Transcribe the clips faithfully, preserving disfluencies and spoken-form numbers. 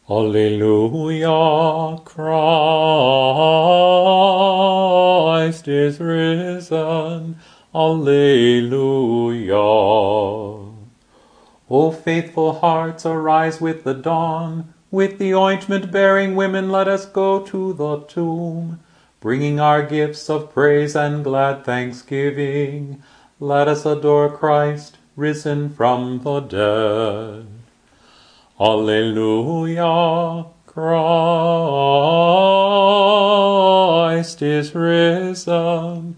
Alleluia, Christ is risen. Alleluia. O faithful hearts, arise with the dawn. With the ointment-bearing women let us go to the tomb. Bringing our gifts of praise and glad thanksgiving, let us adore Christ, risen from the dead. Alleluia, Christ is risen.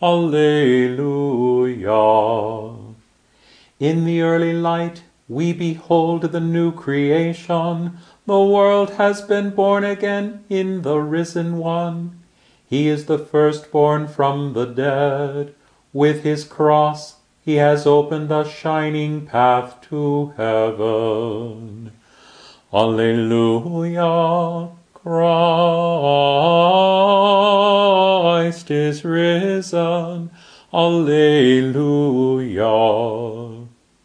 Alleluia. In the early light we behold the new creation. The world has been born again in the risen one. He is the firstborn from the dead. With his cross he has opened a shining path to heaven. Alleluia, Christ is risen. Alleluia.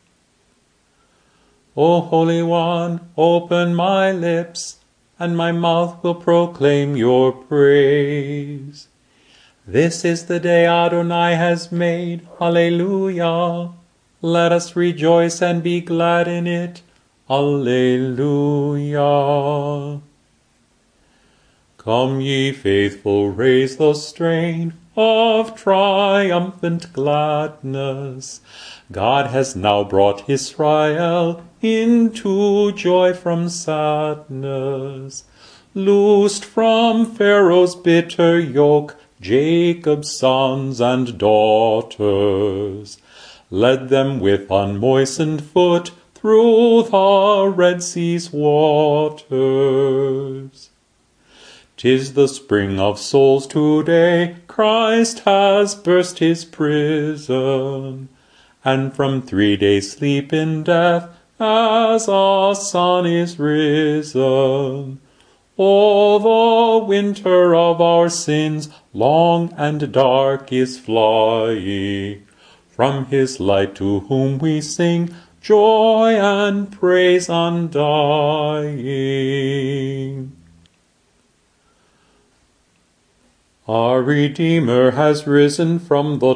O Holy One, open my lips, and my mouth will proclaim your praise. This is the day Adonai has made. Alleluia. Let us rejoice and be glad in it. Alleluia. Come, ye faithful, raise the strain of triumphant gladness. God has now brought Israel into joy from sadness. Loosed from Pharaoh's bitter yoke, Jacob's sons and daughters, led them with unmoistened foot through the Red Sea's waters. 'Tis the spring of souls today, Christ has burst his prison, and from three days' sleep in death, as a sun is risen. All the winter of our sins, long and dark, is flying from his light, to whom we sing joy and praise undying. Our Redeemer has risen from the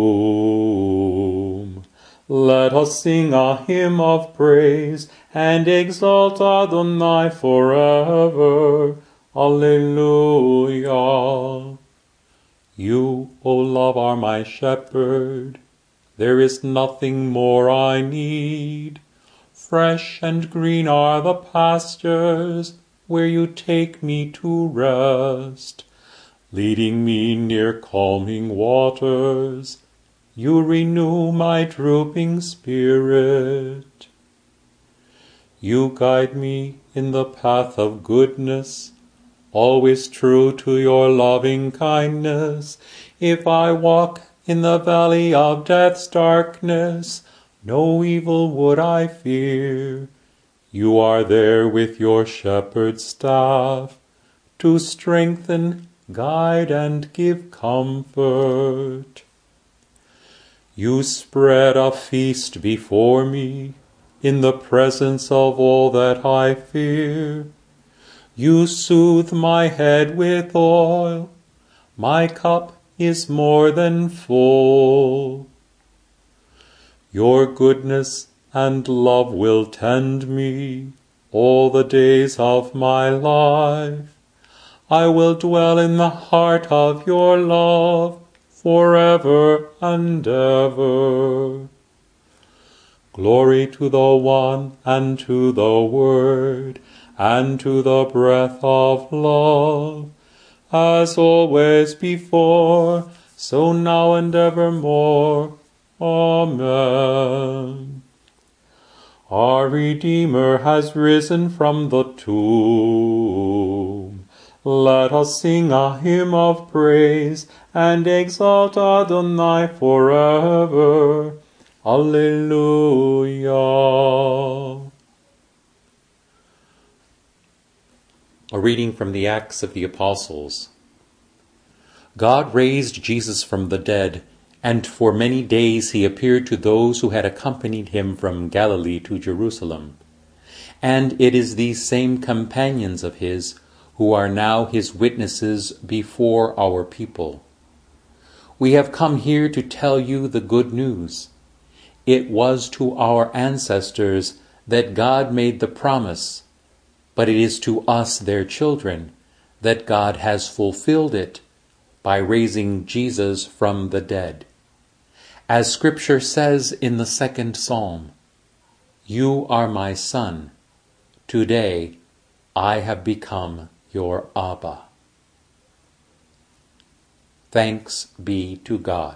tomb. Let us sing a hymn of praise and exalt Adonai forever. Alleluia. You, O love, are my shepherd. There is nothing more I need. Fresh and green are the pastures where you take me to rest. Leading me near calming waters, you renew my drooping spirit. You guide me in the path of goodness, always true to your loving kindness. If I walk in the valley of death's darkness, no evil would I fear. You are there with your shepherd's staff, to strengthen, guide, and give comfort. You spread a feast before me in the presence of all that I fear. You soothe my head with oil. My cup is more than full. Your goodness and love will tend me all the days of my life. I will dwell in the heart of your love forever and ever. Glory to the One, and to the Word, and to the breath of love, as always before, so now and evermore. Amen. Our Redeemer has risen from the tomb. Let us sing a hymn of praise and exalt Adonai forever. Alleluia. A reading from the Acts of the Apostles. God raised Jesus from the dead, and for many days he appeared to those who had accompanied him from Galilee to Jerusalem. And it is these same companions of his who are now his witnesses before our people. We have come here to tell you the good news. It was to our ancestors that God made the promise, but it is to us, their children, that God has fulfilled it by raising Jesus from the dead. As Scripture says in the second Psalm, "You are my son. Today I have become your Abba." Thanks be to God.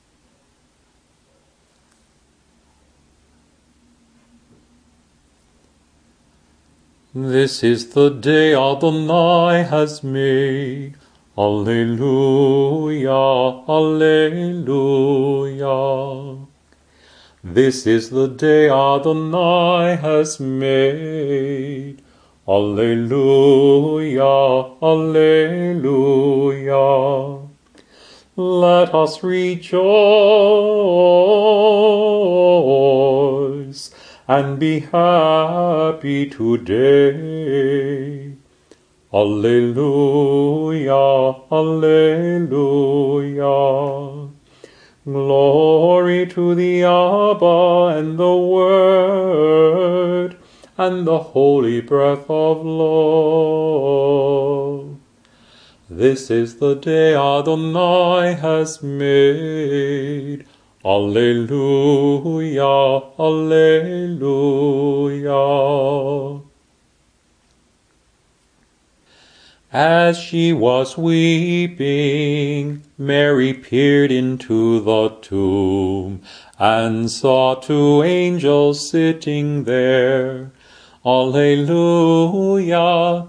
This is the day Adonai has made. Alleluia, alleluia. This is the day Adonai has made. Alleluia, alleluia. Let us rejoice and be happy today. Alleluia, alleluia. Glory to the Abba and the Word and the holy breath of love. This is the day Adonai has made. Alleluia, alleluia. As she was weeping, Mary peered into the tomb and saw two angels sitting there. Alleluia,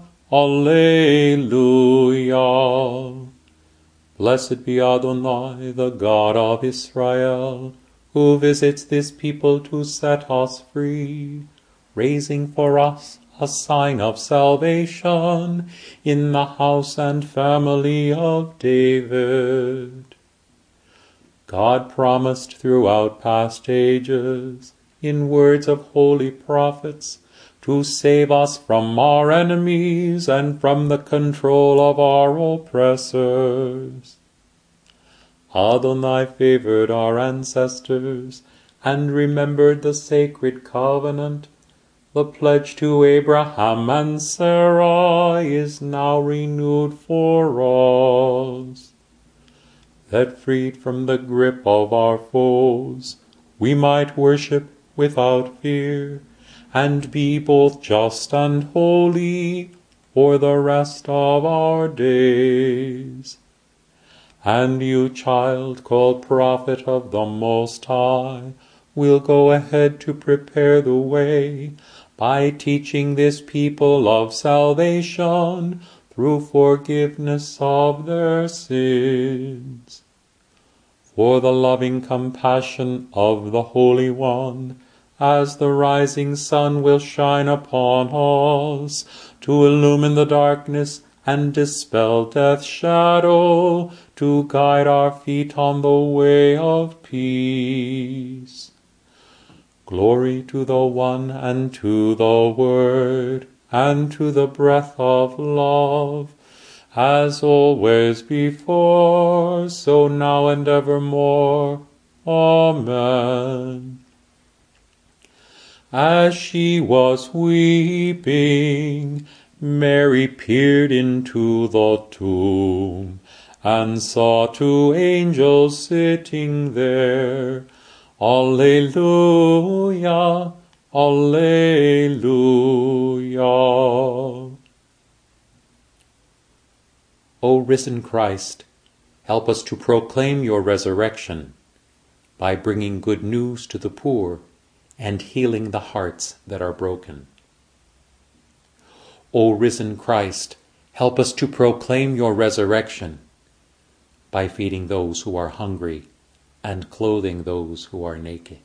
alleluia. Blessed be Adonai, the God of Israel, who visits this people to set us free, raising for us a sign of salvation in the house and family of David. God promised throughout past ages, in words of holy prophets, to save us from our enemies and from the control of our oppressors. Adonai favored our ancestors and remembered the sacred covenant. The pledge to Abraham and Sarah is now renewed for us, that freed from the grip of our foes, we might worship without fear, and be both just and holy for the rest of our days. And you, child, called prophet of the Most High, will go ahead to prepare the way, by teaching this people of salvation through forgiveness of their sins. For the loving compassion of the Holy One, as the rising sun will shine upon us, to illumine the darkness and dispel death's shadow, to guide our feet on the way of peace. Glory to the One, and to the Word, and to the breath of love, as always before, so now and evermore. Amen. As she was weeping, Mary peered into the tomb, and saw two angels sitting there. Alleluia, alleluia. O risen Christ, help us to proclaim your resurrection by bringing good news to the poor and healing the hearts that are broken. O risen Christ, help us to proclaim your resurrection by feeding those who are hungry and clothing those who are naked.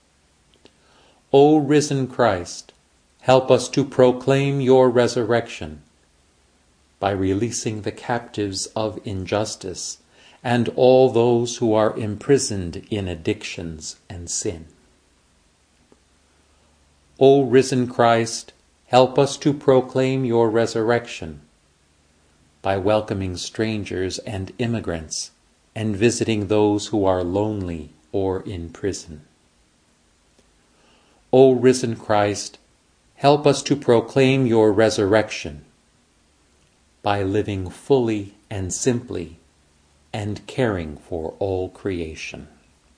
O risen Christ, help us to proclaim your resurrection by releasing the captives of injustice and all those who are imprisoned in addictions and sin. O risen Christ, Help us to proclaim your resurrection by welcoming strangers and immigrants and visiting those who are lonely or in prison. O risen Christ, help us to proclaim your resurrection by living fully and simply and caring for all creation.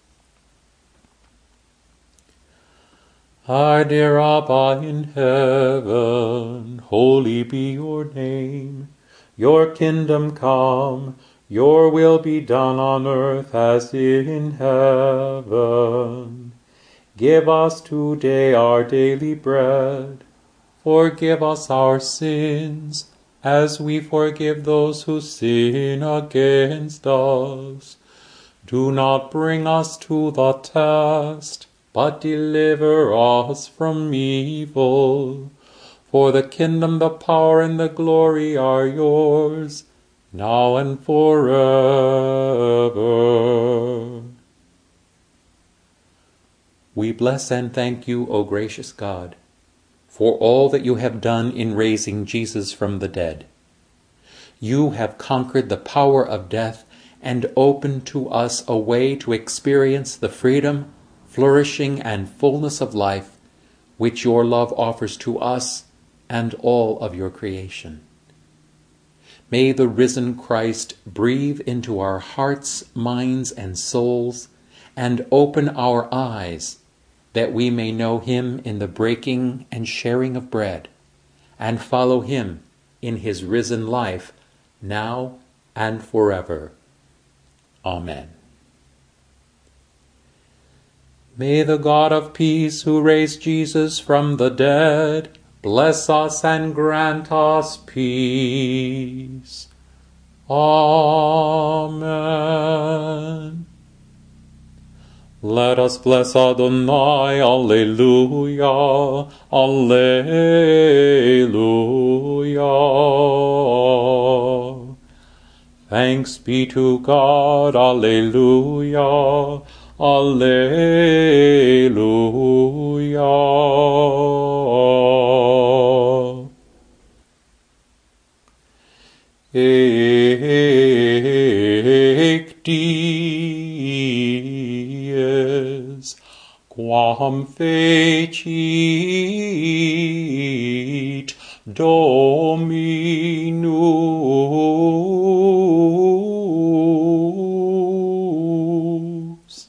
Our dear Abba in heaven, holy be your name. Your kingdom come, your will be done on earth as in heaven. Give us today our daily bread. Forgive us our sins, as we forgive those who sin against us. Do not bring us to the test, but deliver us from evil. For the kingdom, the power, and the glory are yours, now and forever. We bless and thank you, O gracious God, for all that you have done in raising Jesus from the dead. You have conquered the power of death and opened to us a way to experience the freedom, flourishing, and fullness of life which your love offers to us and all of your creation. May the risen Christ breathe into our hearts, minds, and souls and open our eyes that we may know him in the breaking and sharing of bread and follow him in his risen life now and forever. Amen. May the God of peace, who raised Jesus from the dead, bless us and grant us peace. Amen. Let us bless Adonai, Alleluia, Alleluia. Thanks be to God, Alleluia, Alleluia. Ec dies, quam fecit Dominus,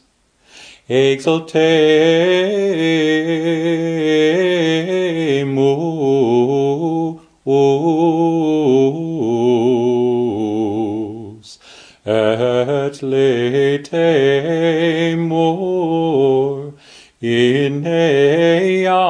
exultemus et laetemur in ea